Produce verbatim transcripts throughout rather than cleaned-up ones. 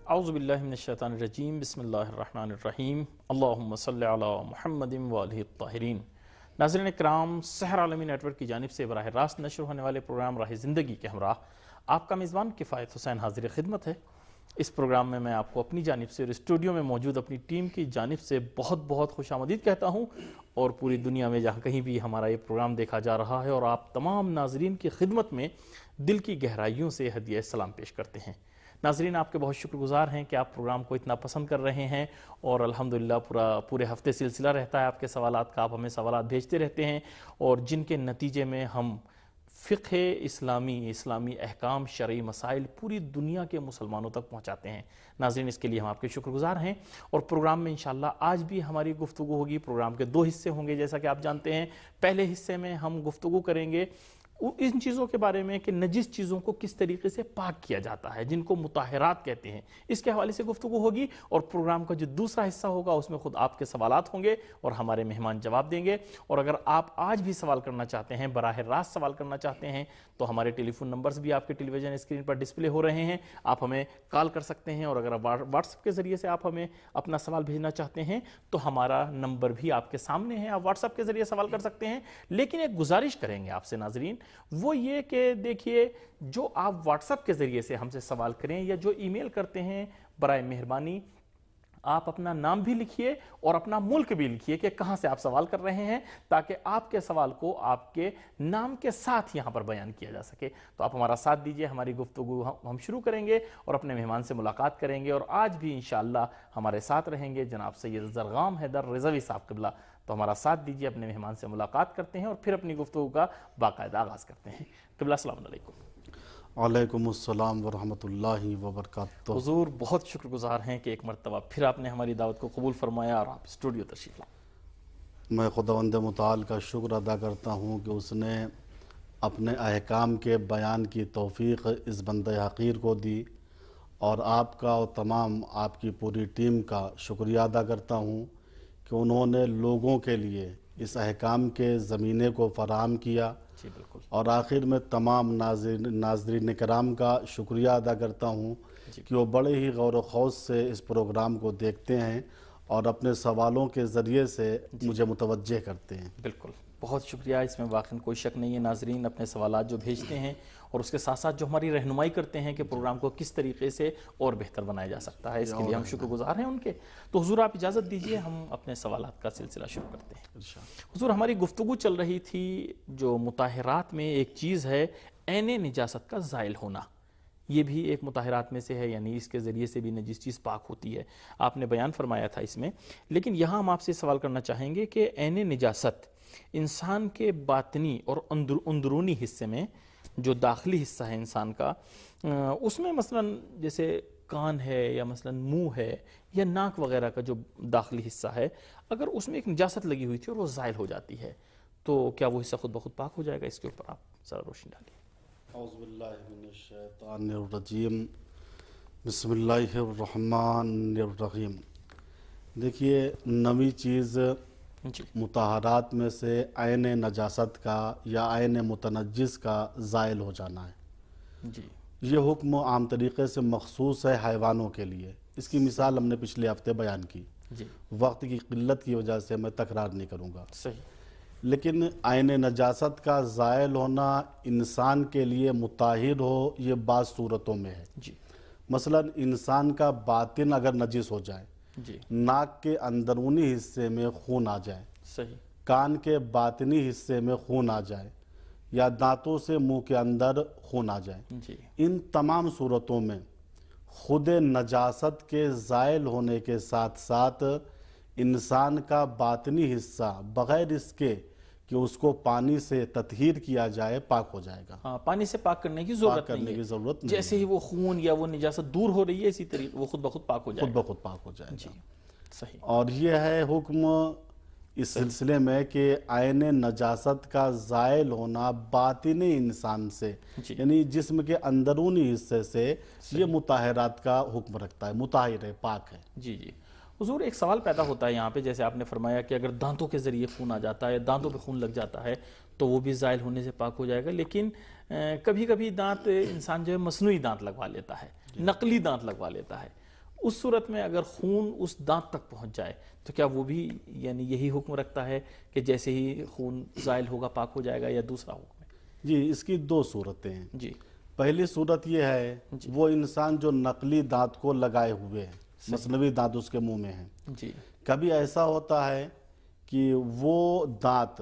اعوذ باللہ من الشیطان الرجیم بسم اللہ الرحمن الرحیم اللہم صلی علی محمد وآلہ الطاہرین۔ ناظرین اکرام، سحر عالمی نیٹ ورک کی جانب سے براہ راست نشر ہونے والے پروگرام راہ زندگی کے ہمراہ آپ کا میزبان کفایت حسین حاضر خدمت ہے۔ اس پروگرام میں میں آپ کو اپنی جانب سے اور اسٹوڈیو میں موجود اپنی ٹیم کی جانب سے بہت بہت خوش آمدید کہتا ہوں، اور پوری دنیا میں جہاں کہیں بھی ہمارا یہ پروگرام دیکھا جا رہا ہے، اور آپ تمام ناظرین کی خدمت میں دل کی گہرائیوں سے ہدیہ سلام پیش کرتے ہیں۔ ناظرین، آپ کے بہت شکر گزار ہیں کہ آپ پروگرام کو اتنا پسند کر رہے ہیں، اور الحمدللہ پورا پورے ہفتے سلسلہ رہتا ہے آپ کے سوالات کا، آپ ہمیں سوالات بھیجتے رہتے ہیں، اور جن کے نتیجے میں ہم فقہ اسلامی اسلامی احکام شرعی مسائل پوری دنیا کے مسلمانوں تک پہنچاتے ہیں۔ ناظرین، اس کے لیے ہم آپ کے شکر گزار ہیں، اور پروگرام میں انشاءاللہ آج بھی ہماری گفتگو ہوگی۔ پروگرام کے دو حصے ہوں گے جیسا کہ آپ جانتے ہیں۔ پہلے حصے میں ہم گفتگو کریں گے ان چیزوں کے بارے میں کہ نجس چیزوں کو کس طریقے سے پاک کیا جاتا ہے، جن کو مطہرات کہتے ہیں، اس کے حوالے سے گفتگو ہوگی، اور پروگرام کا جو دوسرا حصہ ہوگا اس میں خود آپ کے سوالات ہوں گے اور ہمارے مہمان جواب دیں گے۔ اور اگر آپ آج بھی سوال کرنا چاہتے ہیں، براہ راست سوال کرنا چاہتے ہیں، تو ہمارے ٹیلی فون نمبرز بھی آپ کے ٹیلی ویژن اسکرین پر ڈسپلے ہو رہے ہیں، آپ ہمیں کال کر سکتے ہیں، اور اگر واٹس ایپ کے ذریعے سے آپ ہمیں اپنا سوال بھیجنا چاہتے ہیں تو ہمارا نمبر بھی آپ کے سامنے ہے، آپ واٹس ایپ کے ذریعے سوال کر سکتے ہیں۔ لیکن ایک گزارش کریں گے آپ سے ناظرین، وہ یہ کہ دیکھیے، جو آپ واٹس ایپ کے ذریعے سے ہم سے سوال کریں یا جو ای میل کرتے ہیں، برائے مہربانی آپ اپنا نام بھی لکھیے اور اپنا ملک بھی لکھیے کہ کہاں سے آپ سوال کر رہے ہیں، تاکہ آپ کے سوال کو آپ کے نام کے ساتھ یہاں پر بیان کیا جا سکے۔ تو آپ ہمارا ساتھ دیجئے، ہماری گفتگو ہم شروع کریں گے اور اپنے مہمان سے ملاقات کریں گے، اور آج بھی انشاءاللہ ہمارے ساتھ رہیں گے جناب سید زرغام حیدر رضوی صاحب قبلہ۔ تو ہمارا ساتھ دیجئے، اپنے مہمان سے ملاقات کرتے ہیں اور پھر اپنی گفتگو کا باقاعدہ آغاز کرتے ہیں۔ قبلہ السلام علیکم۔ وعلیکم السلام ورحمۃ اللہ وبرکاتہ۔ حضور، بہت شکر گزار ہیں کہ ایک مرتبہ پھر آپ نے ہماری دعوت کو قبول فرمایا اور آپ اسٹوڈیو تشریف لائے۔ میں خداوند متعال کا شکر ادا کرتا ہوں کہ اس نے اپنے احکام کے بیان کی توفیق اس بندہ حقیر کو دی، اور آپ کا اور تمام آپ کی پوری ٹیم کا شکریہ ادا کرتا ہوں کہ انہوں نے لوگوں کے لیے اس احکام کے زمینے کو فراہم کیا۔ جی بالکل۔ اور آخر میں تمام ناظرین ناظرین کرام کا شکریہ ادا کرتا ہوں کہ وہ بڑے ہی غور و خوض سے اس پروگرام کو دیکھتے ہیں اور اپنے سوالوں کے ذریعے سے مجھے متوجہ کرتے ہیں۔ بالکل، بہت شکریہ، اس میں واقعی کوئی شک نہیں ہے۔ ناظرین اپنے سوالات جو بھیجتے ہیں اور اس کے ساتھ ساتھ جو ہماری رہنمائی کرتے ہیں کہ پروگرام کو کس طریقے سے اور بہتر بنایا جا سکتا ہے، اس کے لیے ہم شکر گزار ہیں ان کے۔ تو حضور، آپ اجازت دیجئے ہم اپنے سوالات کا سلسلہ شروع کرتے ہیں۔ حضور، ہماری گفتگو چل رہی تھی جو مطہرات میں ایک چیز ہے عین نجاست کا زائل ہونا، یہ بھی ایک مطہرات میں سے ہے، یعنی اس کے ذریعے سے بھی نجس چیز پاک ہوتی ہے، آپ نے بیان فرمایا تھا اس میں۔ لیکن یہاں ہم آپ سے سوال کرنا چاہیں گے کہ عین نجاست انسان کے باطنی اور اندرونی حصے میں، جو داخلی حصہ ہے انسان کا، اس میں مثلا جیسے کان ہے یا مثلا منہ ہے یا ناک وغیرہ کا جو داخلی حصہ ہے، اگر اس میں ایک نجاست لگی ہوئی تھی اور وہ زائل ہو جاتی ہے، تو کیا وہ حصہ خود بخود پاک ہو جائے گا؟ اس کے اوپر آپ ذرا روشنی ڈالیے۔ اعوذ باللہ من الشیطان الرجیم، بسم اللہ الرحمن الرحیم۔ دیکھیے، نوی چیز جی مطہرات میں سے عین نجاست کا یا عین متنجس کا زائل ہو جانا ہے۔ جی یہ حکم عام طریقے سے مخصوص ہے حیوانوں کے لیے۔ اس کی مثال ہم نے پچھلے ہفتے بیان کی، جی وقت کی قلت کی وجہ سے میں تکرار نہیں کروں گا۔ صحیح۔ لیکن عین نجاست کا زائل ہونا انسان کے لیے مطہر ہو، یہ بعض صورتوں میں ہے۔ جی مثلا انسان کا باطن اگر نجس ہو جائے، جی ناک کے اندرونی حصے میں خون آ جائے، صحیح۔ کان کے باطنی حصے میں خون آ جائے، یا دانتوں سے منہ کے اندر خون آ جائے، جی ان تمام صورتوں میں خود نجاست کے زائل ہونے کے ساتھ ساتھ انسان کا باطنی حصہ بغیر اس کے کہ اس کو پانی سے تطہیر کیا جائے پاک ہو جائے گا۔ ہاں، پانی سے پاک کرنے کی ضرورت پاک کرنے نہیں کی ہے، ضرورت نہیں جیسے ہی وہ خون یا وہ نجاست دور ہو رہی ہے اسی طریقے وہ خود بخود پاک ہو جائے خود گا۔ بخود پاک ہو جائے جی گا۔ صحیح۔ اور یہ ہے حکم اس سلسلے میں کہ عین نجاست کا زائل ہونا باطنی انسان سے، جی یعنی جسم کے اندرونی حصے سے، یہ مطہرات کا حکم رکھتا ہے، مطہر ہے، پاک ہے۔ جی جی حضور، ایک سوال پیدا ہوتا ہے یہاں پہ، جیسے آپ نے فرمایا کہ اگر دانتوں کے ذریعے خون آ جاتا ہے، دانتوں پہ خون لگ جاتا ہے تو وہ بھی زائل ہونے سے پاک ہو جائے گا، لیکن کبھی کبھی دانت انسان جو ہے مصنوعی دانت لگوا لیتا ہے، نقلی دانت لگوا لیتا ہے، اس صورت میں اگر خون اس دانت تک پہنچ جائے تو کیا وہ بھی یعنی یہی حکم رکھتا ہے کہ جیسے ہی خون زائل ہوگا پاک ہو جائے گا، یا دوسرا حکم ہے؟ جی اس کی دو صورتیں ہیں. جی پہلی صورت یہ ہے وہ انسان جو نقلی دانت کو لگائے ہوئے ہیں، مصنوعی دانت اس کے منہ میں ہیں. جی کبھی ایسا ہوتا ہے کہ وہ دانت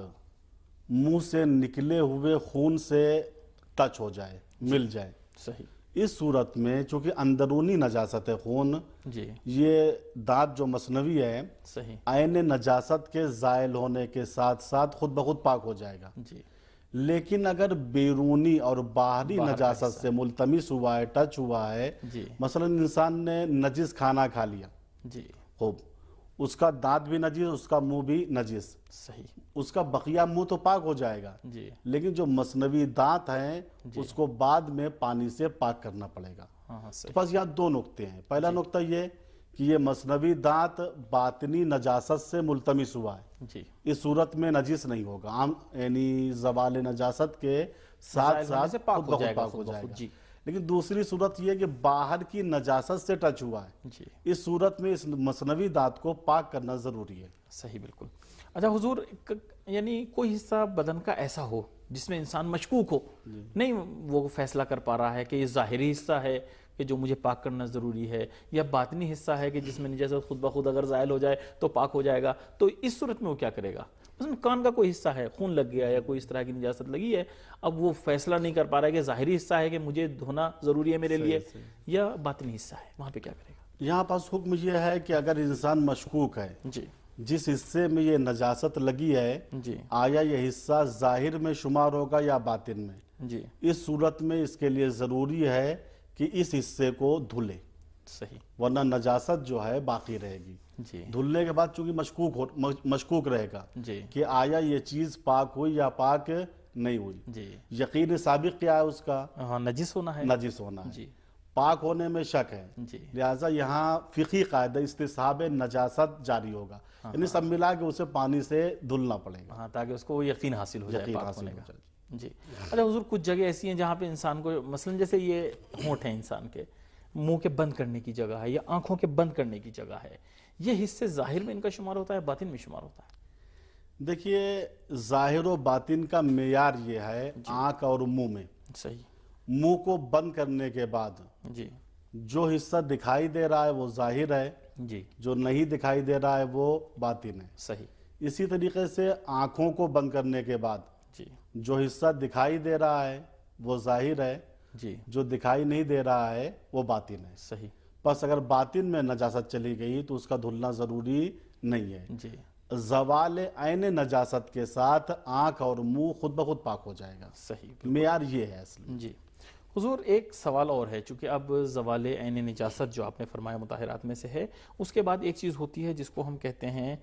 منہ سے نکلے ہوئے خون سے ٹچ ہو جائے، مل جائے. صحیح. اس صورت میں چونکہ اندرونی نجاست ہے خون، جی یہ دانت جو مصنوعی ہے صحیح. عین نجاست کے زائل ہونے کے ساتھ ساتھ خود بخود پاک ہو جائے گا. جی لیکن اگر بیرونی اور باہری باہر کا نجاست حصہ سے ملتمس ہوا ہے، ٹچ ہوا ہے، جی مثلا انسان نے نجس کھانا کھا لیا، جی خوب اس کا دانت بھی نجس، اس کا منہ بھی نجس، صحیح. اس کا بقیہ منہ تو پاک ہو جائے گا، جی لیکن جو مصنوعی دانت ہیں اس کو بعد میں پانی سے پاک کرنا پڑے گا. ہاں ہاں صحیح. بس یہاں دو نقطے ہیں. پہلا نقطہ یہ کہ یہ مصنوعی دانت باطنی نجاست سے ملتمس ہوا ہے، جی اس صورت میں نجس نہیں ہوگا، عام یعنی زوال نجاست کے ساتھ زائل ہونے ساتھ سے پاک خود ہو بخود جائے گا، پاک ہو خود جائے بخود. گا. جی لیکن دوسری صورت یہ کہ باہر کی نجاست سے ٹچ ہوا ہے، جی اس صورت میں اس مصنوعی دانت کو پاک کرنا ضروری ہے. صحیح بالکل. اچھا حضور، یعنی کوئی حصہ بدن کا ایسا ہو جس میں انسان مشکوک ہو، نہیں وہ فیصلہ کر پا رہا ہے کہ یہ ظاہری حصہ ہے کہ جو مجھے پاک کرنا ضروری ہے، یا باطنی حصہ ہے کہ جس میں نجاست خود بخود اگر زائل ہو جائے تو پاک ہو جائے گا، تو اس صورت میں وہ کیا کرے گا؟ مثلا کان کا کوئی حصہ ہے، خون لگ گیا یا کوئی اس طرح کی نجاست لگی ہے، اب وہ فیصلہ نہیں کر پا رہا ہے کہ ظاہری حصہ ہے کہ مجھے دھونا ضروری ہے میرے لیے، یا باطنی حصہ ہے، وہاں پہ کیا کرے گا؟ یہاں پاس حکم یہ ہے کہ اگر انسان مشکوک ہے جی جس حصے میں یہ نجاست لگی ہے، جی آیا یہ حصہ ظاہر میں شمار ہوگا یا باطن میں، جی اس صورت میں اس کے لیے ضروری ہے کہ اس حصے کو دھلے، صحیح. ورنہ نجاست جو ہے باقی رہے گی. جی دھلنے کے بعد چونکہ مشکوک ہو مشکوک رہے گا جی کہ آیا یہ چیز پاک ہوئی یا پاک نہیں ہوئی. جی یقین سابق کیا ہے اس کا؟ ہاں نجس ہونا ہے. نجس ہونا ہے. جی پاک ہونے میں شک ہے، جی لہٰذا یہاں فقہی قاعدہ استصحاب نجاست جاری ہوگا، یعنی سب ملا کے اسے پانی سے دھلنا پڑے گا، ہاں تاکہ اس کو وہ یقین حاصل ہو جائے یقین پاک حاصل ہونے ہو کا. جائے. جی. اچھا حضور، کچھ جگہ ایسی ہیں جہاں پہ انسان کو مثلا جیسے یہ ہونٹ ہیں انسان کے، منہ کے بند کرنے کی جگہ ہے یا آنکھوں کے بند کرنے کی جگہ ہے، یہ حصے ظاہر میں ان کا شمار ہوتا ہے، باطن میں شمار ہوتا ہے؟ دیکھیے ظاہر و باطن کا معیار یہ ہے آنکھ اور منہ میں. صحیح. منہ کو بند کرنے کے بعد جی جو حصہ دکھائی دے رہا ہے وہ ظاہر ہے، جی جو نہیں دکھائی دے رہا ہے وہ باطن ہے. صحیح. اسی طریقے سے آنکھوں کو بند کرنے کے بعد جی جو حصہ دکھائی دے رہا ہے وہ ظاہر ہے، جی جو دکھائی نہیں دے رہا ہے وہ باطن ہے. صحیح. بس اگر باطن میں نجاست چلی گئی تو اس کا دھلنا ضروری نہیں ہے. جی زوال عین نجاست کے ساتھ آنکھ اور منہ خود بخود پاک ہو جائے گا. صحیح. معیار یہ ہے اصل میں. جی حضور، ایک سوال اور ہے، چونکہ اب زوال عین نجاست جو آپ نے فرمایا مطہرات میں سے ہے، اس کے بعد ایک چیز ہوتی ہے جس کو ہم کہتے ہیں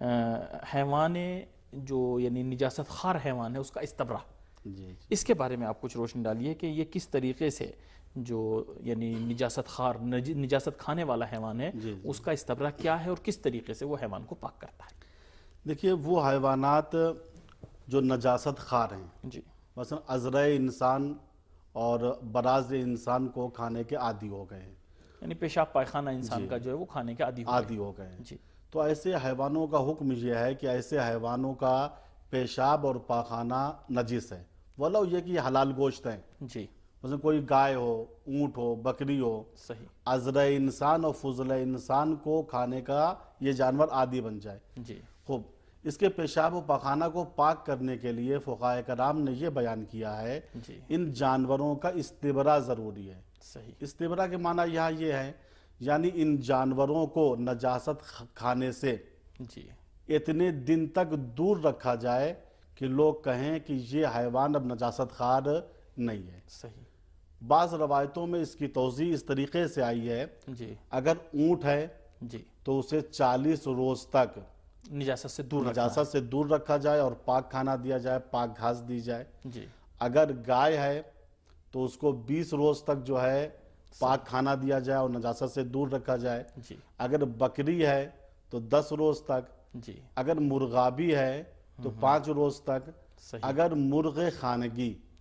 حیوان جو یعنی نجاست خار حیوان ہے، اس کا استبرا. جی جی اس کے بارے میں آپ کچھ روشنی ڈالیے کہ یہ کس طریقے سے جو یعنی نجاست خار نجاست کھانے والا حیوان ہے، جی اس کا استبرا کیا ہے اور کس طریقے سے وہ حیوان کو پاک کرتا ہے؟ دیکھیے وہ حیوانات جو نجاست خار ہیں، جی مثلا ازرع انسان اور براز انسان کو کھانے کے عادی ہو گئے ہیں، یعنی پیشاب پائخانہ انسان کا جو ہے وہ کھانے کے عادی ہو گئے. عادی ہو گئے ہیں. جی تو ایسے حیوانوں کا حکم یہ ہے کہ ایسے حیوانوں کا پیشاب اور پاخانہ نجس ہے، ولو یہ کہ یہ حلال گوشت ہیں. جی مثلا کوئی گائے ہو، اونٹ ہو، بکری ہو، صحیح. ازرع انسان اور فضلہ انسان کو کھانے کا یہ جانور عادی بن جائے. جی خوب اس کے پیشاب و پاخانہ کو پاک کرنے کے لیے فقہائے کرام نے یہ بیان کیا ہے جی ان جانوروں کا استبرا ضروری ہے. صحیح. استبرا کے معنی یہاں یہ ہے یعنی ان جانوروں کو نجاست کھانے سے جی اتنے دن تک دور رکھا جائے کہ لوگ کہیں کہ یہ حیوان اب نجاست خار نہیں ہے. صحیح. بعض روایتوں میں اس کی توضیح اس طریقے سے آئی ہے، جی اگر اونٹ ہے جی تو اسے چالیس روز تک نجاست سے دور رکھنا نجاست سے دور رکھا جائے اور پاک کھانا دیا جائے، پاک گھاس دی جائے. ہے. جی اگر گائے ہے تو اس کو بیس روز تک جو ہے پاک کھانا دیا جائے اور نجاست سے دور رکھا جائے. جی اگر بکری ہے تو دس روز تک. جی اگر مرغابی ہے تو پانچ روز تک. صحیح. اگر مرغ خانگی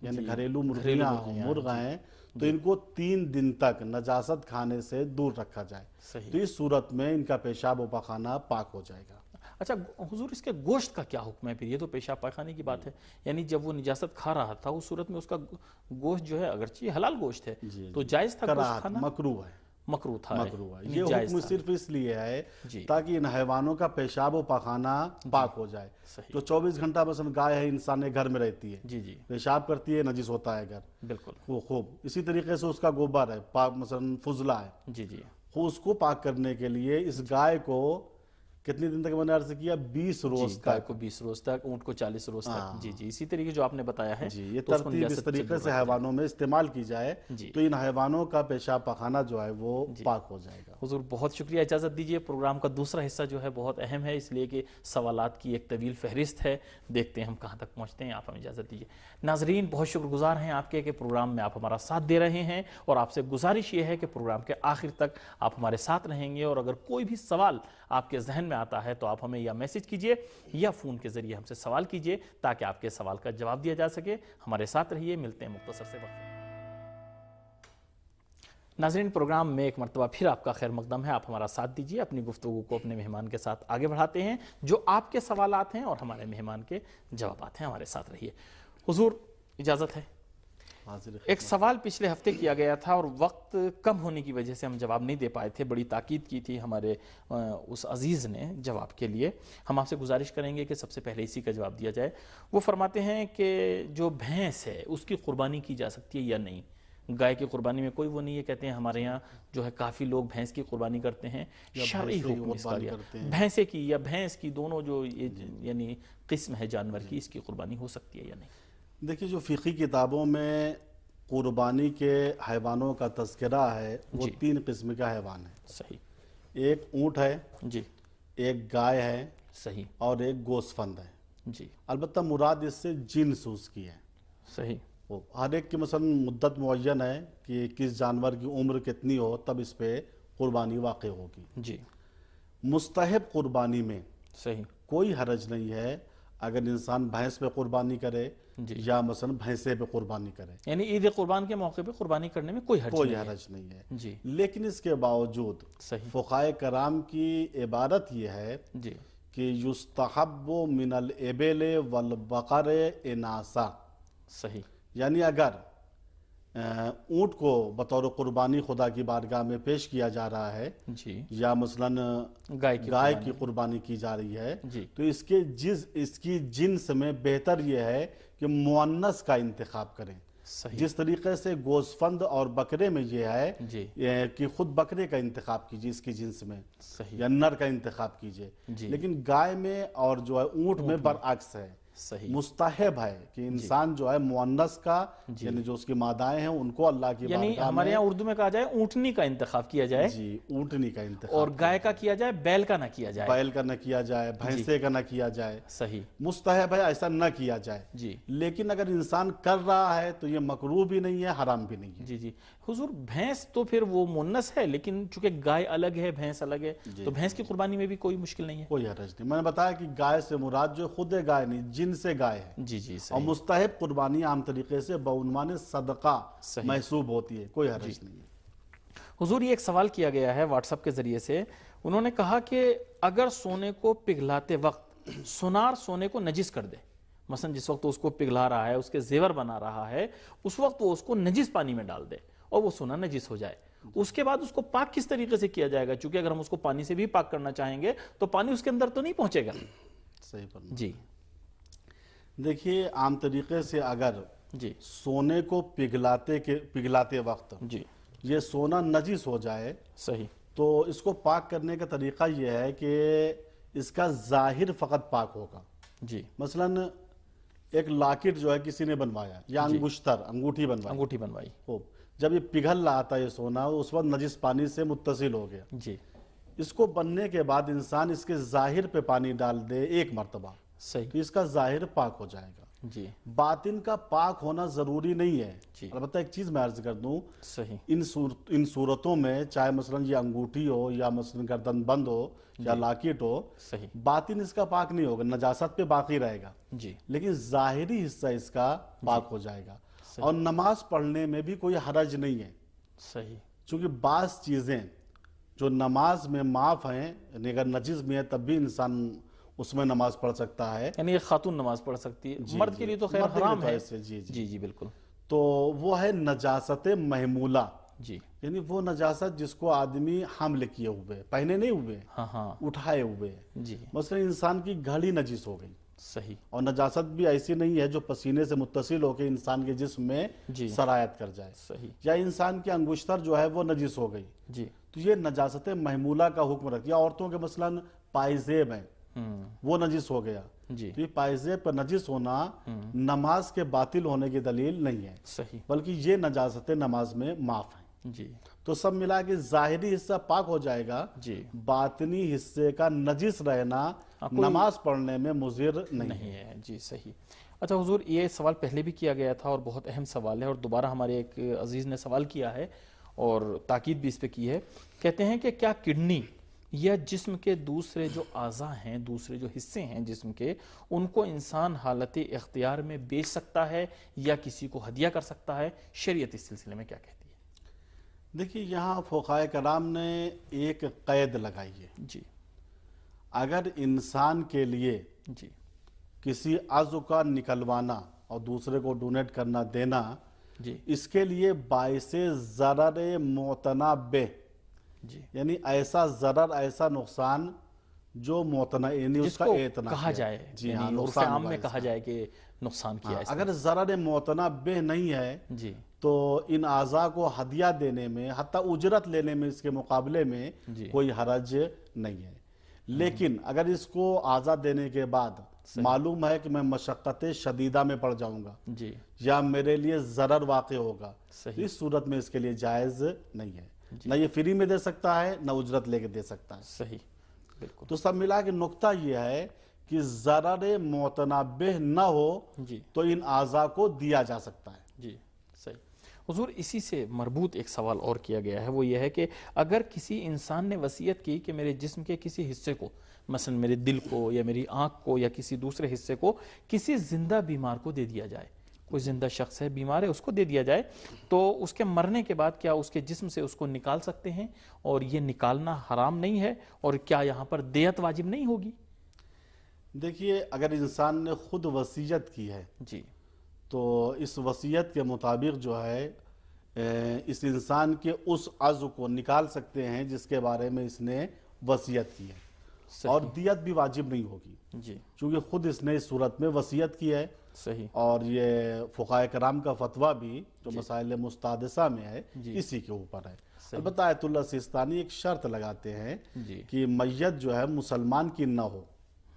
یعنی گھریلو مرغیاں مرغ ہیں تو ان کو تین دن تک نجاست کھانے سے دور رکھا جائے، تو اس صورت میں ان کا پیشاب و پاخانہ پاک ہو جائے گا۔ اچھا حضور، اس کے گوشت کا کیا حکم ہے پھر؟ یہ تو پیشاب پاخانے کی بات ہے، یعنی جب وہ نجاست کھا رہا تھا اس صورت میں اس کا گوشت جو ہے اگرچہ حلال گوشت ہے تو جائز تھا گوشت کھانا؟ مکروہ ہے، مکروہ تھا، مکروہ ہے۔ یہ حکم صرف اس لیے ہے تاکہ ان حیوانوں کا پیشاب و پاخانہ پاک ہو جائے۔ جو چوبیس گھنٹہ مثلا گائے ہے انسان کے گھر میں رہتی ہے، جی جی پیشاب کرتی ہے، نجس ہوتا ہے گھر، بالکل وہ خوب اسی طریقے سے اس کا گوبر ہے، پاک مثلا فضلہ ہے، جی جی اس کو پاک کرنے کے لیے اس گائے کو کتنی دن تک میں نے عرض کیا؟ بیس روز گائے کو بیس روز تک، اونٹ کو چالیس روز تک۔ جی جی اسی طریقے جو آپ نے بتایا ہے، جی یہ ترتیب اس طریقے سے حیوانوں میں استعمال کی جائے تو ان حیوانوں کا پیشاب پاخانہ جو ہے وہ پاک ہو جائے گا۔ حضور بہت شکریہ، اجازت دیجیے، پروگرام کا دوسرا حصہ جو ہے بہت اہم ہے، اس لیے کہ سوالات کی ایک طویل فہرست ہے، دیکھتے ہیں ہم کہاں تک پہنچتے ہیں، آپ ہمیں اجازت دیجیے۔ ناظرین بہت شکر گزار ہیں آپ کے کہ پروگرام میں آپ ہمارا ساتھ دے رہے ہیں، اور آپ سے گزارش یہ ہے کہ پروگرام کے آخر تک آپ ہمارے ساتھ رہیں گے، اور اگر کوئی بھی سوال آپ کے ذہن میں آتا ہے تو آپ ہمیں یا میسج کیجئے یا فون کے ذریعے ہم سے سوال کیجئے تاکہ آپ کے سوال کا جواب دیا جا سکے۔ ہمارے ساتھ رہیے، ملتے ہیں مختصر سے وقت۔ ناظرین پروگرام میں ایک مرتبہ پھر آپ کا خیر مقدم ہے، آپ ہمارا ساتھ دیجئے، اپنی گفتگو کو اپنے مہمان کے ساتھ آگے بڑھاتے ہیں، جو آپ کے سوالات ہیں اور ہمارے مہمان کے جوابات ہیں، ہمارے ساتھ رہیے۔ حضور اجازت ہے، ایک سوال پچھلے ہفتے کیا گیا تھا اور وقت کم ہونے کی وجہ سے ہم جواب نہیں دے پائے تھے، بڑی تاکید کی تھی ہمارے اس عزیز نے جواب کے لیے، ہم آپ سے گزارش کریں گے کہ سب سے پہلے اسی کا جواب دیا جائے۔ وہ فرماتے ہیں کہ جو بھینس ہے اس کی قربانی کی جا سکتی ہے یا نہیں؟ گائے کی قربانی میں کوئی وہ نہیں ہے، کہتے ہیں ہمارے یہاں جو ہے کافی لوگ بھینس کی قربانی کرتے ہیں، شرعی حکم اس کا لیا، بھینسے کی یا بھینس کی دونوں جو یعنی قسم ہے جانور کی، اس کی قربانی ہو سکتی ہے یا نہیں؟ دیکھیے جو فقہی کتابوں میں قربانی کے حیوانوں کا تذکرہ ہے وہ تین قسم کا حیوان ہے۔ صحیح۔ ایک اونٹ ہے، جی، ایک گائے ہے، صحیح، اور ایک گوسفند ہے۔ جی، البتہ مراد اس سے جنس اس کی ہے۔ صحیح۔ ہر ایک کی مثلا مدت معین ہے کہ کس جانور کی عمر کتنی ہو تب اس پہ قربانی واقع ہوگی۔ جی، مستحب قربانی میں صحیح، کوئی حرج نہیں ہے اگر انسان بھینس پہ قربانی کرے یا مثلا بھینسے پہ قربانی کرے، یعنی عید قربان کے موقع پہ قربانی کرنے میں کوئی حرج کوئی نہیں ہے۔ حرج نہیں ہے۔ جی، لیکن اس کے باوجود صحیح، فقہائے کرام کی عبارت یہ ہے جی، کہ یستحب من الابل والبقر اناسا، صحیح، یعنی اگر اونٹ کو بطور قربانی خدا کی بارگاہ میں پیش کیا جا رہا ہے جی، یا مثلاً گائے کی گائے کی قربانی کی جا رہی ہے جی، تو اس کے جز اس کی جنس میں بہتر یہ ہے کہ مؤنث کا انتخاب کریں۔ صحیح، جس طریقے سے گوسفند اور بکرے میں یہ ہے جی، کہ خود بکرے کا انتخاب کیجیے اس کی جنس میں، صحیح، یا نر کا انتخاب کیجیے، جی، لیکن گائے میں اور جو ہے اونٹ میں برعکس ہے۔ صحیح، مستحب ہے کہ انسان جو ہے مؤنث کا یعنی جو اس کی مادائیں ہیں ان کو اللہ کی یعنی بارگاہ ہمارے میں یہاں اردو میں کہا جائے اونٹنی کا انتخاب کیا جائے، جی اونٹنی کا انتخاب، اور گائے کا کیا جائے، بیل کا نہ کیا جائے۔ بیل کا نہ کیا جائے، بھینسے کا نہ کیا جائے، صحیح، مستحب ہے ایسا نہ کیا جائے۔ جی، لیکن اگر انسان کر رہا ہے تو یہ مکروہ بھی نہیں ہے، حرام بھی نہیں ہے۔ جی، جی حضور بھینس تو پھر وہ مونس ہے، لیکن چونکہ گائے الگ ہے بھینس الگ ہے، تو بھینس کی قربانی میں بھی کوئی مشکل نہیں ہے؟ کوئی حرج نہیں۔ میں نے بتایا کہ گائے سے مراد جو خود گائے نہیں، جن سے گائے ہے، جی، جی، اور صحیح، مستحب قربانی عام طریقے سے بعنوان صدقہ صحیح، محسوب ہوتی ہے، کوئی حرج نہیں ہے۔ حضور یہ ایک سوال کیا گیا ہے واٹس ایپ کے ذریعے سے، انہوں نے کہا کہ اگر سونے کو پگھلاتے وقت سونار سونے کو نجس کر دے، مثلا جس وقت اس کو پگھلا رہا ہے، اس کے زیور بنا رہا ہے، اس وقت وہ اس کو نجس پانی میں ڈال دے اور وہ سونا نجس ہو جائے، اس کے بعد اس کو پاک کس طریقے سے کیا جائے گا؟ چونکہ اگر ہم اس کو پانی سے بھی پاک کرنا چاہیں گے تو پانی اس کے اندر تو نہیں پہنچے گا۔ صحیح فرمایا۔ جی، دیکھیے عام طریقے سے اگر جی، سونے کو پگھلاتے کے پگھلاتے وقت جی، یہ سونا نجس ہو جائے صحیح، تو اس کو پاک کرنے کا طریقہ یہ ہے کہ اس کا ظاہر فقط پاک ہوگا۔ جی، مثلاً ایک لاکٹ جو ہے کسی نے بنوایا یا انگشتر انگوٹھی بنوائی، انگوٹھی بنوائی، خوب جب یہ پگھل رہا تھا یہ سونا اس وقت نجس پانی سے متصل ہو گیا، جی، اس کو بننے کے بعد انسان اس کے ظاہر پہ پانی ڈال دے ایک مرتبہ صحیح، تو اس کا ظاہر پاک ہو جائے گا۔ جی، باطن کا پاک ہونا ضروری نہیں ہے۔ جی، البتہ ایک چیز میں عرض کر دوں، صحیح، ان صورت ان صورتوں میں چاہے مثلا یہ انگوٹھی ہو یا مثلا گردن بند ہو یا لاکٹ ہو، صحیح، باطن اس کا پاک نہیں ہوگا، نجاست پہ باقی رہے گا، جی، لیکن ظاہری حصہ اس کا پاک ہو جائے گا۔ اور نماز پڑھنے میں بھی کوئی حرج نہیں ہے، صحیح، چونکہ بعض چیزیں جو نماز میں معاف ہیں، یعنی اگر نجس میں ہے تب بھی انسان اس میں نماز پڑھ سکتا ہے، یعنی ایک خاتون نماز پڑھ سکتی ہے، مرد کے لیے تو خیر مرد کے لیے حرام تو ہے، ایسے، جی جی جی جی بالکل، تو وہ ہے نجاست محمولہ، جی یعنی وہ نجاست جس کو آدمی حمل کیے ہوئے، پہنے نہیں ہوئے، ہاں ہاں اٹھائے ہوئے، جی مثلا انسان کی گھڑی نجس ہو گئی، صحیح، اور نجاست بھی ایسی نہیں ہے جو پسینے سے متصل ہو کے انسان کے جسم میں جی سرایت کر جائے، صحیح، یا انسان کی انگشتر جو ہے وہ نجس ہو گئی، جی تو یہ نجاست محمولہ کا حکم رکھتی ہے۔ عورتوں کے مثلا پائزیب ہیں، ہوں وہ نجس ہو گیا، جی تو یہ پائزیب پر نجس ہونا نماز کے باطل ہونے کی دلیل نہیں ہے، صحیح، بلکہ یہ نجاست نماز میں معاف ہیں۔ جی تو سب ملا کے ظاہری حصہ پاک ہو جائے گا، جی باطنی حصے کا نجس رہنا نماز پڑھنے میں مضر نہیں ہے۔ نہیں ہے، جی صحیح۔ اچھا حضور، یہ سوال پہلے بھی کیا گیا تھا اور بہت اہم سوال ہے، اور دوبارہ ہمارے ایک عزیز نے سوال کیا ہے اور تاکید بھی اس پہ کی ہے، کہتے ہیں کہ کیا کڈنی یا جسم کے دوسرے جو اعضاء ہیں، دوسرے جو حصے ہیں جسم کے، ان کو انسان حالت اختیار میں بیچ سکتا ہے یا کسی کو ہدیہ کر سکتا ہے؟ شریعت اس سلسلے میں کیا کہتی ہے؟ دیکھیے یہاں فقہائے کرام نے ایک قید لگائی ہے، جی اگر انسان کے لیے جی کسی عضو کا نکلوانا اور دوسرے کو ڈونیٹ کرنا دینا، جی اس کے لیے باعث ضرر معتنابہ، جی یعنی ایسا ضرر، ایسا نقصان جو معتنا، یعنی اس جس کا کو اعتنا کہا کیا جائے، جی ہاں یعنی عرف نقصان عام ہوا میں اس کہا کا۔ جائے کہ نقصان کیا ہاں، ہے اس نے۔ اگر ضرر معتنابہ نہیں ہے جی تو ان اعضاء کو ہدیہ دینے میں، حتیٰ اجرت لینے میں اس کے مقابلے میں جی کوئی حرج نہیں ہے، لیکن اگر اس کو اعضاء دینے کے بعد معلوم ہے کہ میں مشقت شدیدہ میں پڑ جاؤں گا جی یا میرے لیے ضرر واقع ہوگا، تو صحیح اس صورت میں اس کے لیے جائز نہیں ہے، نہ یہ فری میں دے سکتا ہے نہ اجرت لے کے دے سکتا ہے۔ صحیح بالکل تو سب ملا کے نقطہ یہ ہے کہ ضرر معتنابہ نہ ہو جی تو ان اعضاء کو دیا جا سکتا ہے۔ جی صحیح حضور، اسی سے مربوط ایک سوال اور کیا گیا ہے، وہ یہ ہے کہ اگر کسی انسان نے وصیت کی کہ میرے جسم کے کسی حصے کو، مثلا میرے دل کو یا میری آنکھ کو یا کسی دوسرے حصے کو کسی زندہ بیمار کو دے دیا جائے، کوئی زندہ شخص ہے بیمار ہے اس کو دے دیا جائے، تو اس کے مرنے کے بعد کیا اس کے جسم سے اس کو نکال سکتے ہیں؟ اور یہ نکالنا حرام نہیں ہے؟ اور کیا یہاں پر دیت واجب نہیں ہوگی؟ دیکھیے اگر انسان نے خود وصیت کی ہے جی تو اس وصیت کے مطابق جو ہے اس انسان کے اس عضو کو نکال سکتے ہیں جس کے بارے میں اس نے وصیت کی ہے، اور دیت بھی واجب نہیں ہوگی، جی چونکہ خود اس نے اس صورت میں وصیت کی ہے۔ صحیح اور یہ فقہائے کرام کا فتویٰ بھی جو مسائل مستحدثہ میں ہے اسی کے اوپر ہے۔ البتہ آیت اللہ سیستانی ایک شرط لگاتے ہیں جی کہ میت جو ہے مسلمان کی نہ ہو،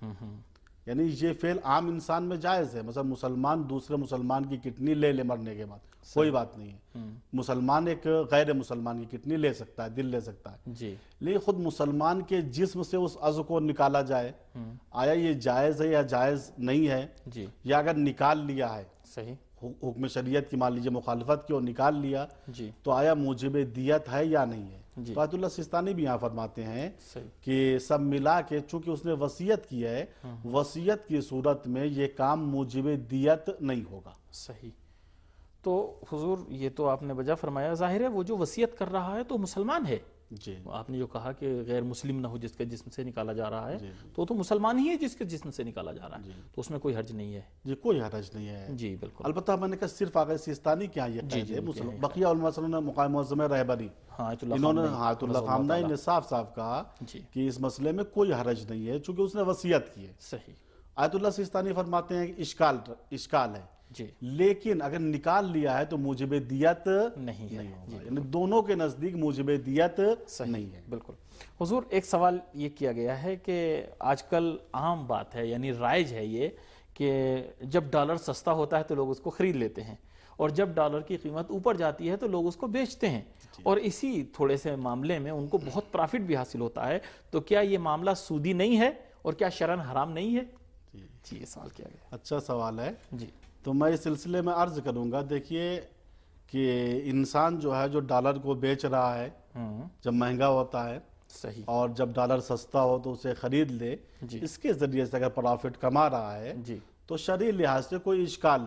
یعنی یہ فعل عام انسان میں جائز ہے، مثلا مسلمان دوسرے مسلمان کی کڈنی لے لے مرنے کے بعد، کوئی بات نہیں ہے، مسلمان ایک غیر مسلمان کی کڈنی لے سکتا ہے، دل لے سکتا ہے، جی لیکن خود مسلمان کے جسم سے اس عضو کو نکالا جائے، آیا یہ جائز ہے یا جائز نہیں ہے؟ جی یا اگر نکال لیا ہے، صحیح حکم شریعت کی مان لیجیے مخالفت کی اور نکال لیا، جی تو آیا موجب دیت ہے یا نہیں ہے؟ جی تو آیت اللہ سیستانی بھی یہاں فرماتے ہیں صحیح کہ سب ملا کے چونکہ اس نے وصیت کی ہے، وصیت کی صورت میں یہ کام موجب دیت نہیں ہوگا۔ صحیح۔ تو حضور یہ تو آپ نے بجا فرمایا، ظاہر ہے وہ جو وصیت کر رہا ہے تو مسلمان ہے، جی آپ نے جو کہا کہ غیر مسلم نہ ہو جس کے جسم سے نکالا جا رہا ہے، جی تو تو مسلمان ہی ہے جس کے جسم سے نکالا جا رہا ہے، تو اس میں کوئی حرج نہیں ہے۔ جی کوئی حرج نہیں ہے، جی بالکل، البتہ میں نے کہا صرف آغا سیستانی کیا یہ قید ہے، مسلم بقیہ علماء صلی اللہ علیہ وسلم نے مقام معظم رہبری، ہاں انہوں نے آیت اللہ خامنہ نے صاف صاف کہا جی کہ اس مسئلے میں کوئی حرج نہیں ہے چونکہ اس نے وصیت کی ہے۔ صحیح آیت اللہ سیستانی فرماتے ہیں کہ اشکال اشکال ہے، جی لیکن اگر نکال لیا ہے تو موجب دیت نہیں ہے، ہوگا، یعنی دونوں کے نزدیک موجب دیت نہیں ہے۔ بالکل حضور، ایک سوال یہ کیا گیا ہے کہ آج کل عام بات ہے، یعنی رائج ہے یہ کہ جب ڈالر سستا ہوتا ہے تو لوگ اس کو خرید لیتے ہیں، اور جب ڈالر کی قیمت اوپر جاتی ہے تو لوگ اس کو بیچتے ہیں، اور اسی تھوڑے سے معاملے میں ان کو بہت پرافٹ بھی حاصل ہوتا ہے، تو کیا یہ معاملہ سودی نہیں ہے اور کیا شرعاً حرام نہیں ہے؟ جی یہ سوال کیا گیا۔ اچھا سوال ہے، جی تو میں اس سلسلے میں عرض کروں گا، دیکھیے کہ انسان جو ہے جو ڈالر کو بیچ رہا ہے جب مہنگا ہوتا ہے صحیح، اور جب ڈالر سستا ہو تو اسے خرید لے، جی اس کے ذریعے سے اگر پرافٹ کما رہا ہے جی تو شرعی لحاظ سے کوئی اشکال نہیں ہے،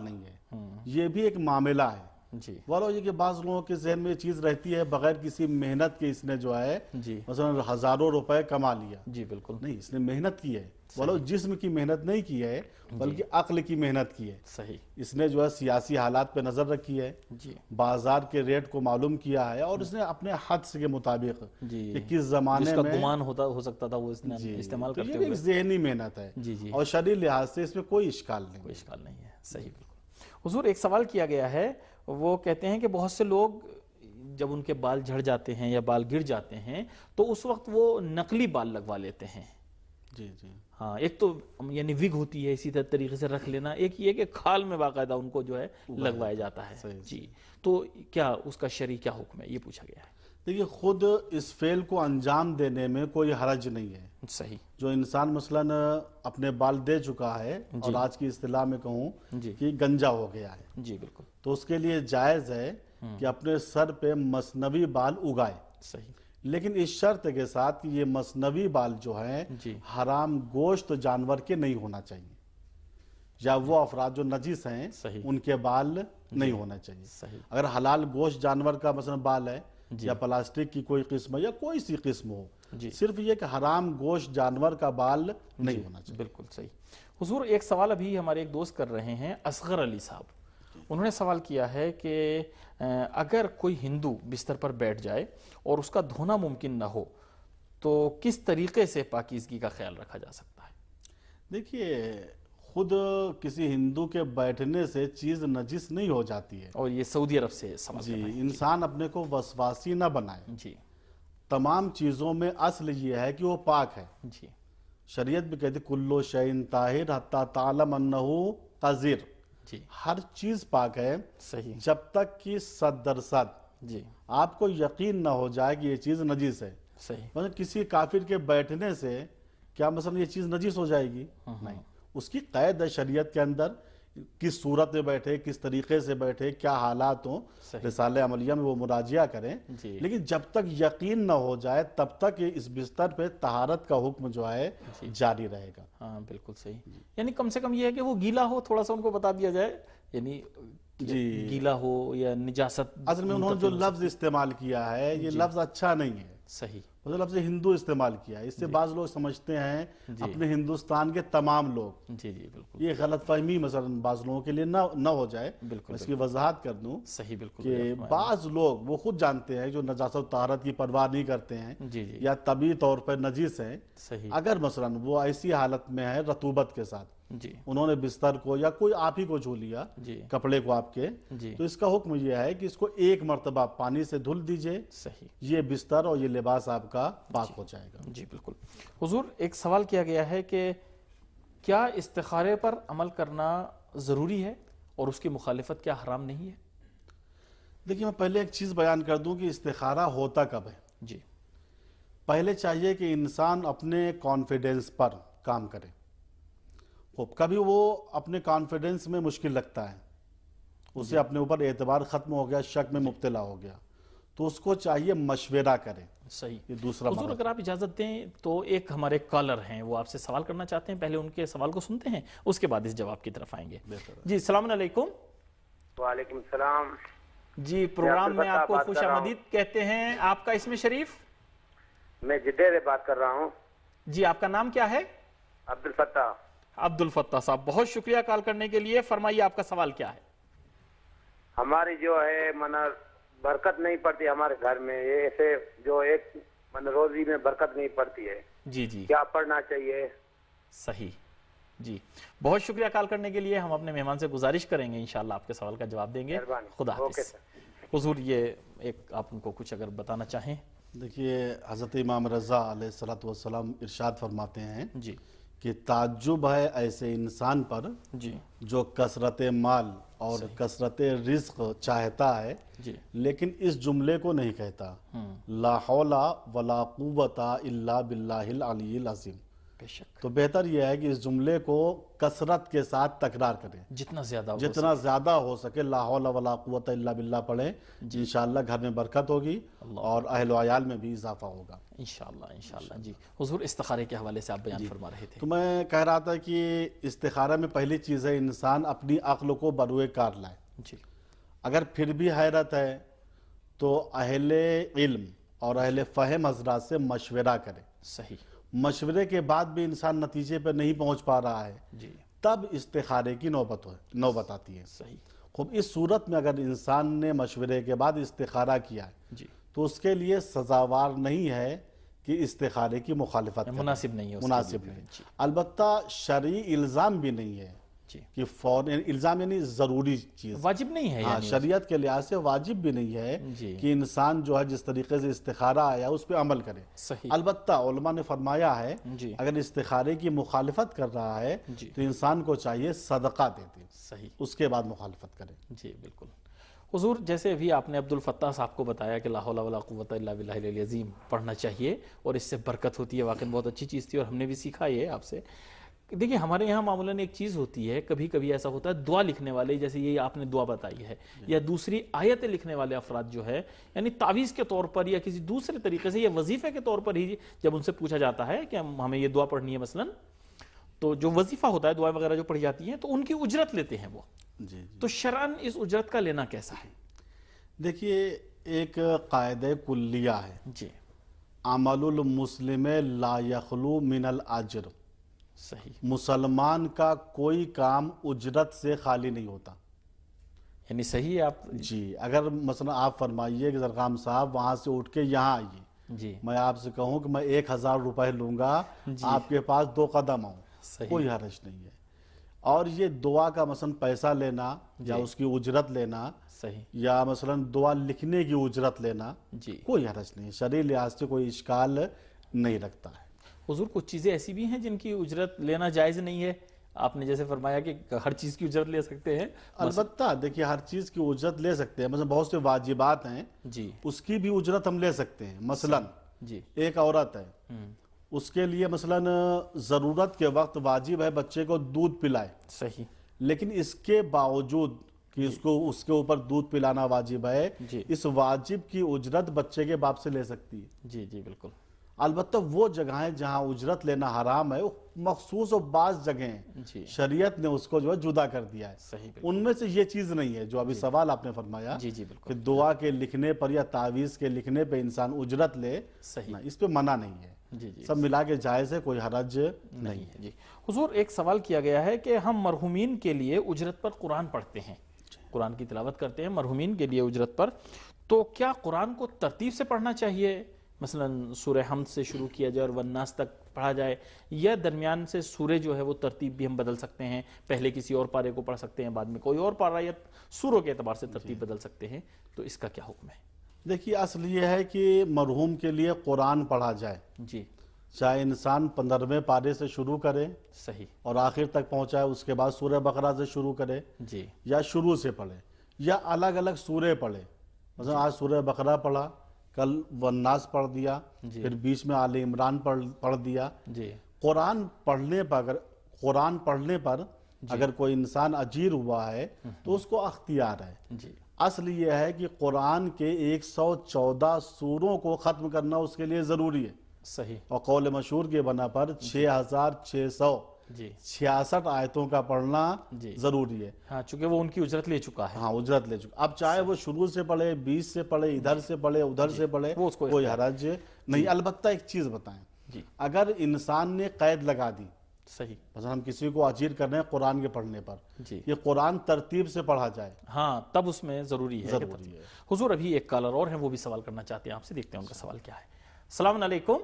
یہ بھی ایک معاملہ ہے. جی والو یہ کہ بعض لوگوں کے ذہن میں یہ چیز رہتی ہے بغیر کسی محنت کے اس نے جو ہے جی مثلا ہزاروں روپے کما لیا. جی بالکل نہیں، اس نے محنت کی ہے. والو جسم کی محنت نہیں کی ہے بلکہ عقل کی محنت کی ہے. صحیح. اس نے جو ہے سیاسی حالات پہ نظر رکھی ہے، جی بازار کے ریٹ کو معلوم کیا ہے، اور اس نے اپنے حد کے مطابق جی کہ کس زمانے جس کا میں گمان ہوتا ہو سکتا تھا وہ اس نے جی استعمال تو کرتے یہ بھی ہوئے. ایک ذہنی محنت ہے جی جی اور شرعی لحاظ سے اس میں کوئی اشکال نہیں. کوئی اشکال نہیں ہے. صحیح بالکل. حضور ایک سوال کیا گیا ہے، وہ کہتے ہیں کہ بہت سے لوگ جب ان کے بال جھڑ جاتے ہیں یا بال گر جاتے ہیں تو اس وقت وہ نقلی بال لگوا لیتے ہیں. جی جی ہاں، ایک تو یعنی وگ ہوتی ہے اسی طریقے سے رکھ لینا، ایک یہ کہ کھال میں باقاعدہ ان کو جو ہے لگوایا جاتا ہے. جی تو کیا اس کا شرعی کیا حکم ہے، یہ پوچھا گیا ہے. دیکھیے، خود اس فعل کو انجام دینے میں کوئی حرج نہیں ہے. صحیح. جو انسان مثلاً اپنے بال دے چکا ہے اور آج کی اصطلاح میں کہوں جی کہ گنجا ہو گیا ہے، جی بالکل. تو اس کے لیے جائز ہے کہ اپنے سر پہ مصنوی بال اگائے، صحیح. لیکن اس شرط کے ساتھ کہ یہ مصنوی بال جو ہیں جی حرام گوشت جانور کے نہیں ہونا چاہیے، یا وہ افراد جو نجس ہیں صحیح. ان کے بال نہیں ہونا چاہیے. صحیح. اگر حلال گوشت جانور کا مثلا بال ہے یا پلاسٹک کی کوئی قسم یا کوئی سی قسم ہو، جی صرف یہ کہ حرام گوشت جانور کا بال نہیں ہونا چاہیے. بالکل صحیح. حضور ایک سوال ابھی ہمارے ایک دوست کر رہے ہیں، اصغر علی صاحب. انہوں نے سوال کیا ہے کہ اگر کوئی ہندو بستر پر بیٹھ جائے اور اس کا دھونا ممکن نہ ہو تو کس طریقے سے پاکیزگی کا خیال رکھا جا سکتا ہے؟ دیکھیے، خود کسی ہندو کے بیٹھنے سے چیز نجس نہیں ہو جاتی ہے. اور یہ سعودی عرب سے سوال جی کر رہے ہیں. انسان اپنے کو وسواسی نہ بنائے. جی تمام چیزوں میں اصل یہ ہے کہ وہ پاک ہے. جی شریعت بھی کہتی کلو شیء طاہر حتی تعلم انہ طاہر. جی ہر چیز پاک ہے صحیح. جب تک کہ صد درصد جی آپ کو یقین نہ ہو جائے کہ یہ چیز نجس ہے. صحیح. مطلب کسی کافر کے بیٹھنے سے کیا مثلا یہ چیز نجس ہو جائے گی؟ نہیں. اس کی قید ہے شریعت کے اندر، کس صورت میں بیٹھے، کس طریقے سے بیٹھے، کیا حالات ہوں. رسالہ عملیہ میں وہ مراجعہ کریں. جی لیکن جب تک یقین نہ ہو جائے تب تک اس بستر پہ طہارت کا حکم جو ہے جاری رہے گا. ہاں بالکل صحیح. یعنی کم سے کم یہ ہے کہ وہ گیلا ہو، تھوڑا سا ان کو بتا دیا جائے، یعنی جی گیلا ہو یا نجاست. اصل میں انہوں نے جو لفظ استعمال کیا ہے یہ لفظ اچھا نہیں ہے. صحیح. مطلب لفظ ہندو استعمال کیا ہے، اس سے بعض لوگ سمجھتے ہیں اپنے ہندوستان کے تمام لوگ. جی جی بالکل. یہ غلط فہمی مثلا بعض لوگوں کے لیے نہ نہ ہو جائے. بالکل اس کی وضاحت کر دوں صحیح. بالکل کہ بعض لوگ وہ خود جانتے ہیں جو نجاست و طہارت کی پرواہ نہیں کرتے ہیں جی جی یا طبعی طور پر نجس ہیں. صحیح. اگر مثلا وہ ایسی حالت میں ہے رطوبت کے ساتھ، جی انہوں نے بستر کو یا کوئی آپ ہی کو چھو لیا، جی کپڑے کو آپ کے، جی تو اس کا حکم یہ ہے کہ اس کو ایک مرتبہ پانی سے دھل دیجئے. صحیح. یہ بستر اور یہ لباس آپ کا پاک ہو جائے گا. جی بالکل. حضور ایک سوال کیا گیا ہے کہ کیا استخارے پر عمل کرنا ضروری ہے اور اس کی مخالفت کیا حرام نہیں ہے؟ دیکھیے، میں پہلے ایک چیز بیان کر دوں کہ استخارہ ہوتا کب ہے. جی پہلے چاہیے کہ انسان اپنے کانفیڈنس پر کام کرے. خوب کبھی وہ اپنے کانفیڈنس میں مشکل لگتا ہے، اسے اپنے اوپر اعتبار ختم ہو گیا، شک میں مبتلا ہو گیا، تو اس کو چاہیے مشورہ کرے. صحیح. یہ دوسرا حضور مرحلہ. اگر آپ اجازت دیں تو ایک ہمارے کالر ہیں، وہ آپ سے سوال کرنا چاہتے ہیں. پہلے ان کے سوال کو سنتے ہیں، اس کے بعد اس جواب کی طرف آئیں گے. جی السلام علیکم. وعلیکم السلام. جی پروگرام میں آپ کو خوش آمدید کہتے ہیں. آپ کا اسم شریف؟ میں جدے سے بات کر رہا ہوں. جی آپ کا نام کیا ہے؟ عبد الفتاح. عبد الفتاح صاحب بہت شکریہ کال کرنے کے لیے. فرمائیے آپ کا سوال کیا ہے؟ ہماری جو ہے من برکت نہیں پڑتی ہمارے گھر میں، یہ ایسے جو ایک من روزی میں برکت نہیں پڑتی ہے. جی جی کیا پڑھنا چاہیے؟ صحیح. جی بہت شکریہ کال کرنے کے لیے. ہم اپنے مہمان سے گزارش کریں گے انشاءاللہ آپ کے سوال کا جواب دیں گے. خدا حافظ. حضور یہ ایک آپ ان کو کچھ اگر بتانا چاہیں. دیکھیے، حضرت امام رضا علیہ الصلوۃ والسلام ارشاد فرماتے ہیں جی کہ تعجب ہے ایسے انسان پر جی جو کثرت مال اور کثرت رزق چاہتا ہے جی لیکن اس جملے کو نہیں کہتا، لا حول ولا قوت الا باللہ العلی العظیم. بے شک، تو بہتر یہ ہے کہ اس جملے کو کثرت کے ساتھ تکرار کریں، جتنا زیادہ ہو جتنا زیادہ ہو سکے لا حول ولا قوت الا باللہ پڑھیں، انشاءاللہ گھر میں برکت ہوگی اور اہل و عیال میں بھی اضافہ ہوگا انشاءاللہ انشاءاللہ جی حضور استخارے کے حوالے سے آپ بیان فرما رہے تھے. تو میں کہہ رہا تھا کہ استخارہ میں پہلی چیز ہے انسان اپنی عقل کو بروئے کار لائے. جی اگر پھر بھی حیرت ہے تو اہل علم اور اہل فہم حضرات سے مشورہ کرے. صحیح. مشورے کے بعد بھی انسان نتیجے پر نہیں پہنچ پا رہا ہے جی تب استخارے کی نوبت ہو نوبت آتی ہے. صحیح. خوب اس صورت میں اگر انسان نے مشورے کے بعد استخارہ کیا ہے جی تو اس کے لیے سزاوار نہیں ہے کہ استخارے کی مخالفت کرے. مناسب نہیں ہے اس کے مناسب لیے. نہیں. جی البتہ شرعی الزام بھی نہیں ہے جی کہ فوراً الزام یعنی ضروری چیز. واجب نہیں ہے ہاں یعنی شریعت کے لحاظ سے واجب بھی نہیں ہے جی کہ انسان جو ہے جس طریقے سے استخارہ آیا اس پہ عمل کرے. صحیح. البتہ علماء نے فرمایا ہے جی اگر استخارے کی مخالفت کر رہا ہے جی تو انسان کو چاہیے صدقہ دے دے، صحیح. اس کے بعد مخالفت کرے. جی بالکل. حضور جیسے ابھی آپ نے عبد الفتاح صاحب کو بتایا کہ لا حول ولا قوت الا باللہ العلی العظیم پڑھنا چاہیے اور اس سے برکت ہوتی ہے، واقعی بہت اچھی چیز تھی اور ہم نے بھی سیکھا یہ آپ سے. دیکھیں ہمارے یہاں معمولاً ایک چیز ہوتی ہے، کبھی کبھی ایسا ہوتا ہے دعا لکھنے والے، جیسے یہ آپ نے دعا بتائی ہے، یا دوسری آیتیں لکھنے والے افراد جو ہے یعنی تعویذ کے طور پر یا کسی دوسرے طریقے سے یا وظیفے کے طور پر ہی جب ان سے پوچھا جاتا ہے کہ ہمیں یہ دعا پڑھنی ہے مثلاً، تو جو وظیفہ ہوتا ہے دعائیں وغیرہ جو پڑھی جاتی ہیں تو ان کی اجرت لیتے ہیں وہ. جی جی تو شرعاً اس اجرت کا لینا کیسا ہے؟ دیکھیے ایک قاعدہ کلیہ ہے، جی عمل المسلم لا یخلو من الاجر. صحیح. مسلمان کا کوئی کام اجرت سے خالی نہیں ہوتا. یعنی صحیح ہے آپ. جی اگر مثلا آپ فرمائیے کہ زرقام صاحب وہاں سے اٹھ کے یہاں آئیے، جی میں آپ سے کہوں کہ میں ایک ہزار روپے لوں گا جی آپ کے پاس دو قدم آؤں، صحیح. کوئی حرج نہیں ہے. اور یہ دعا کا مثلا پیسہ لینا یا جی. اس کی اجرت لینا صحیح. یا مثلا دعا لکھنے کی اجرت لینا جی کوئی حرج نہیں، شرعی لحاظ سے کوئی اشکال نہیں رکھتا ہے. حضور کچھ چیزیں ایسی بھی ہیں جن کی اجرت لینا جائز نہیں ہے؟ آپ نے جیسے فرمایا کہ ہر چیز کی اجرت لے سکتے ہیں. البتہ دیکھیے ہر چیز کی اجرت لے سکتے ہیں، مثلا بہت سے واجبات ہیں جی اس کی بھی اجرت ہم لے سکتے ہیں. مثلا جی ایک عورت ہے، ہم، اس کے لیے مثلا ضرورت کے وقت واجب ہے بچے کو دودھ پلائے، صحیح. لیکن اس کے باوجود کہ اس کو اس کے اوپر دودھ پلانا واجب ہے، جی اس واجب کی اجرت بچے کے باپ سے لے سکتی ہے. جی جی بالکل. البتہ وہ جگہیں جہاں اجرت لینا حرام ہے وہ مخصوص و بعض جگہیں جی شریعت نے اس کو جو ہے جدا کر دیا ہے. صحیح بالکل. ان میں سے یہ چیز نہیں ہے جو ابھی سوال آپ نے فرمایا جی جی کہ بالکل. دعا کے لکھنے پر یا تعویذ کے لکھنے پہ انسان اجرت لے، صحیح. نہ، اس پہ منع نہیں ہے. جی جی سب ملا کے جائز ہے، کوئی حرج نہیں ہے. جی حضور ایک سوال کیا گیا ہے کہ ہم مرحومین کے لیے اجرت پر قرآن پڑھتے ہیں، قرآن کی تلاوت کرتے ہیں مرحومین کے لیے اجرت پر، تو کیا قرآن کو ترتیب سے پڑھنا چاہیے؟ مثلا سورہ حمد سے شروع کیا جائے اور والناس تک پڑھا جائے، یا درمیان سے سورہ جو ہے وہ ترتیب بھی ہم بدل سکتے ہیں، پہلے کسی اور پارے کو پڑھ سکتے ہیں بعد میں کوئی اور پارہ، یا سوروں کے اعتبار سے ترتیب بدل سکتے ہیں، تو اس کا کیا حکم ہے؟ دیکھیے اصل یہ ہے کہ مرحوم کے لیے قرآن پڑھا جائے، جی چاہے انسان پندرہویں پارے سے شروع کرے صحیح. اور آخر تک پہنچائے، اس کے بعد سورہ بقرہ سے شروع کرے جی یا شروع سے پڑھے یا الگ الگ سورے پڑھے. مثلا آج سورہ بقرہ پڑھا، کل والناس پڑھ دیا، جی. پھر بیچ میں آل عمران پڑھ پڑھ دیا. جی قرآن پڑھنے پر اگر قرآن پڑھنے پر اگر کوئی انسان اجیر ہوا ہے تو اس کو اختیار ہے. جی اصل یہ ہے کہ قرآن کے ایک سو چودہ سوروں کو ختم کرنا اس کے لیے ضروری ہے، صحیح. اور قول مشہور کے بنا پر چھ ہزار چھ سو جی چھیاسٹھ آیتوں کا پڑھنا جی ضروری ہے. ہاں چونکہ وہ ان کی اجرت لے چکا ہے. ہاں اجرت لے چکا. اب چاہے وہ شروع سے پڑھے، بیچ سے پڑھے، ادھر سے پڑھے، ادھر سے پڑھے، وہ اس کو کوئی حرج نہیں. البتہ ایک چیز بتائیں، جی اگر انسان نے قید لگا دی، صحیح. مثلا ہم کسی کو اجیر کر رہے ہیں قرآن کے پڑھنے پر، جی یہ قرآن ترتیب سے پڑھا جائے، ہاں تب اس میں ضروری ہے. ضروری ہے. حضور ابھی ایک کالر اور ہیں، وہ بھی سوال کرنا چاہتے ہیں آپ سے، دیکھتے ہیں ان کا سوال کیا ہے. السلام علیکم.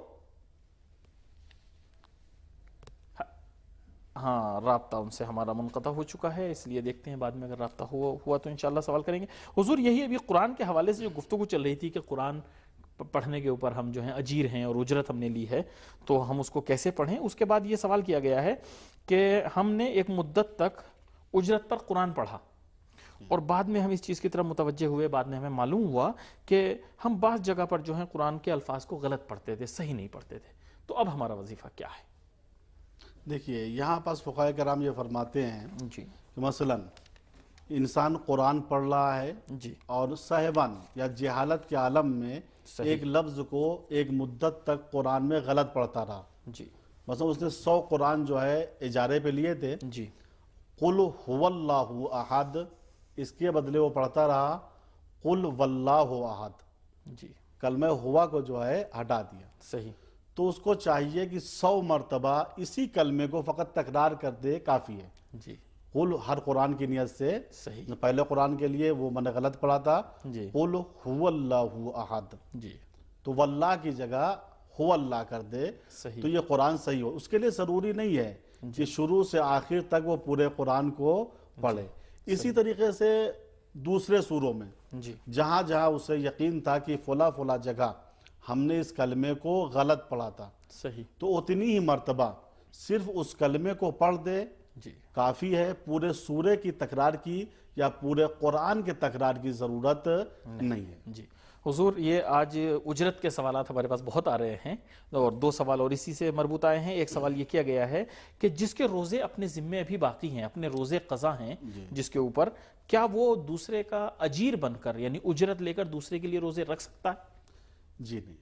ہاں رابطہ ان سے ہمارا منقطع ہو چکا ہے، اس لیے دیکھتے ہیں بعد میں اگر رابطہ ہوا ہوا تو انشاءاللہ سوال کریں گے. حضور یہی ابھی قرآن کے حوالے سے جو گفتگو چل رہی تھی کہ قرآن پڑھنے کے اوپر ہم جو ہیں اجیر ہیں اور اجرت ہم نے لی ہے تو ہم اس کو کیسے پڑھیں. اس کے بعد یہ سوال کیا گیا ہے کہ ہم نے ایک مدت تک اجرت پر قرآن پڑھا اور بعد میں ہم اس چیز کی طرف متوجہ ہوئے، بعد میں ہمیں معلوم ہوا کہ ہم بعض جگہ پر جو ہیں قرآن کے الفاظ کو غلط پڑھتے تھے، صحیح نہیں پڑھتے تھے، تو اب ہمارا وظیفہ کیا ہے؟ دیکھیے یہاں پاس فقہائے کرام یہ فرماتے ہیں جی کہ مثلاً انسان قرآن پڑھ رہا ہے جی اور صاحبان یا جہالت کے عالم میں صحیح۔ ایک لفظ کو ایک مدت تک قرآن میں غلط پڑھتا رہا، جی مثلا اس نے سو قرآن جو ہے اجارے پہ لیے تھے، جی قل هو اللہ احد، اس کے بدلے وہ پڑھتا رہا قل واللہ احد، جی کلمہ ہوا کو جو ہے ہٹا دیا، صحیح تو اس کو چاہیے کہ سو مرتبہ اسی کلمے کو فقط تکرار کر دے، کافی ہے۔ جی قل ہر قرآن کی نیت سے، صحیح پہلے قرآن کے لیے وہ میں نے غلط پڑھا تھا جی قل هو اللہ احد، جی تو واللہ کی جگہ ہو اللہ کر دے صحیح تو یہ قرآن صحیح ہو۔ اس کے لیے ضروری نہیں ہے کہ شروع سے آخر تک وہ پورے قرآن کو پڑھے۔ اسی طریقے سے دوسرے سوروں میں جی جہاں جہاں اسے یقین تھا کہ فلاں فلاں جگہ ہم نے اس کلمے کو غلط پڑھا تھا، صحیح تو اتنی ہی مرتبہ صرف اس کلمے کو پڑھ دے، جی کافی ہے، پورے سورے کی تکرار کی یا پورے قرآن کے تکرار کی ضرورت نہیں ہے۔ جی حضور، یہ آج اجرت کے سوالات ہمارے پاس بہت آ رہے ہیں، اور دو سوال اور اسی سے مربوط آئے ہیں۔ ایک سوال یہ کیا گیا ہے کہ جس کے روزے اپنے ذمے ابھی باقی ہیں، اپنے روزے قضا ہیں جس کے اوپر، کیا وہ دوسرے کا اجیر بن کر یعنی اجرت لے کر دوسرے کے لیے روزے رکھ سکتا ہے؟ جی نہیں،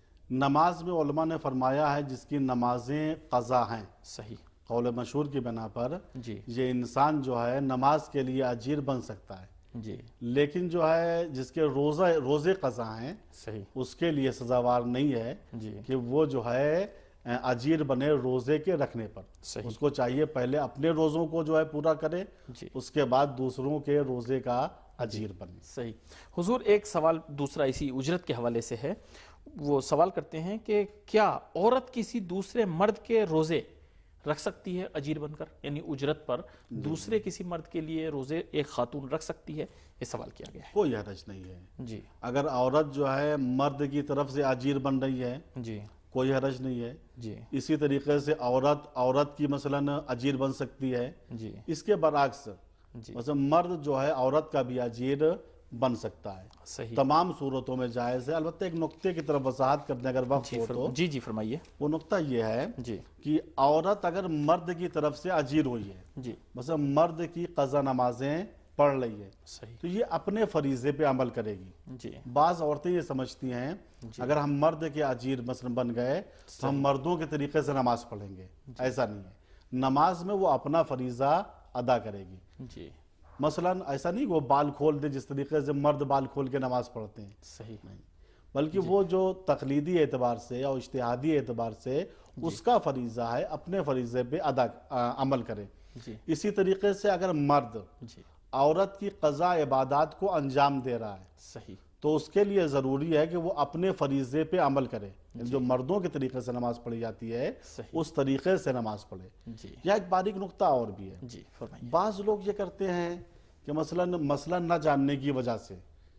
نماز میں علماء نے فرمایا ہے جس کی نمازیں قضا ہیں، صحیح قول مشہور کی بنا پر جی یہ انسان جو ہے نماز کے لیے اجیر بن سکتا ہے، جی لیکن جو ہے جس کے روزہ روزے قضا ہیں صحیح اس کے لیے سزاوار نہیں ہے جی کہ وہ جو ہے اجیر بنے روزے کے رکھنے پر۔ صحیح اس کو چاہیے پہلے اپنے روزوں کو جو ہے پورا کرے، جی اس کے بعد دوسروں کے روزے کا اجیر بنے۔ صحیح حضور، ایک سوال دوسرا اسی اجرت کے حوالے سے ہے۔ وہ سوال کرتے ہیں کہ کیا عورت کسی دوسرے مرد کے روزے رکھ سکتی ہے اجیر بن کر، یعنی اجرت پر دوسرے کسی مرد کے لیے روزے ایک خاتون رکھ سکتی ہے؟ یہ سوال کیا گیا ہے۔ کوئی حرج نہیں ہے، جی اگر عورت جو ہے مرد کی طرف سے اجیر بن رہی ہے جی کوئی حرج نہیں ہے۔ جی اسی طریقے سے عورت عورت کی مثلاً اجیر بن سکتی ہے، جی اس کے برعکس جی مثلا مرد جو ہے عورت کا بھی اجیر بن سکتا ہے، صحیح تمام صورتوں میں جائز ہے۔ البتہ ایک نقطے کی طرف وضاحت کرنے اگر وقت جی ہو فر- تو جی جی فرمائیے۔ وہ نقطہ یہ ہے جی کہ عورت اگر مرد کی طرف سے اجیر ہوئی ہے، جی مثلا مرد کی قضا نمازیں پڑھ رہی ہے، صحیح تو یہ اپنے فریضے پہ عمل کرے گی۔ جی بعض عورتیں یہ سمجھتی ہیں اگر ہم مرد کے اجیر مثلا بن گئے تو ہم مردوں کے طریقے سے نماز پڑھیں گے، ایسا نہیں ہے۔ نماز میں وہ اپنا فریضہ ادا کرے گی۔ جی مثلا ایسا نہیں کہ وہ بال کھول دے جس طریقے سے مرد بال کھول کے نماز پڑھتے ہیں، صحیح نہیں، بلکہ وہ جو تقلیدی اعتبار سے یا اجتہادی اعتبار سے اس کا فریضہ ہے اپنے فریضے پہ ادا عمل کرے۔ جی اسی طریقے سے اگر مرد جی عورت کی قضا عبادات کو انجام دے رہا ہے صحیح تو اس کے لیے ضروری ہے کہ وہ اپنے فریضے پہ عمل کرے، جو مردوں کے طریقے سے نماز پڑھی جاتی ہے صحیح اس طریقے سے نماز پڑھے۔ جی یا ایک باریک نقطہ اور بھی ہے، جی فرمائیے۔ بعض لوگ یہ کرتے ہیں کہ مثلا مسئلہ نہ جاننے کی وجہ سے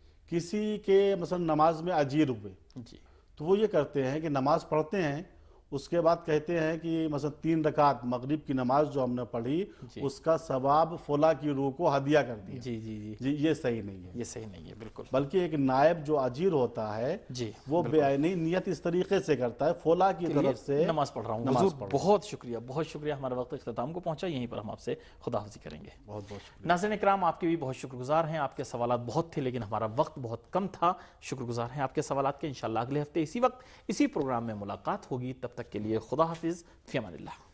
کسی کے مثلا نماز میں اجیر ہوئے، جی تو وہ یہ کرتے ہیں کہ نماز پڑھتے ہیں، اس کے بعد کہتے ہیں کہ مثلا تین رکعت مغرب کی نماز جو ہم نے پڑھی اس کا ثواب فلاں کی روح کو ہدیہ کر دیا۔ جی جی جی جی یہ صحیح نہیں ہے، یہ صحیح نہیں ہے بالکل۔ بلکہ ایک نائب جو اجیر ہوتا ہے جی وہ بے عینی نیت اس طریقے سے کرتا ہے فلاں کی طرف سے نماز پڑھ رہا ہوں۔ نماز حضور پڑھ بہت شکریہ، بہت شکریہ، ہمارا وقت اختتام کو پہنچا، یہیں پر ہم آپ سے خداحافظی کریں گے۔ بہت بہت شکریہ۔ ناظرین اکرام، آپ کے بھی بہت شکر گزار ہیں، آپ کے سوالات بہت تھے لیکن ہمارا وقت بہت کم تھا، شکر گزار ہیں آپ کے سوالات کے۔ انشاءاللہ اگلے ہفتے اسی وقت اسی پروگرام میں ملاقات ہوگی، تب تک کے لیے خدا حافظ، فی امان اللہ۔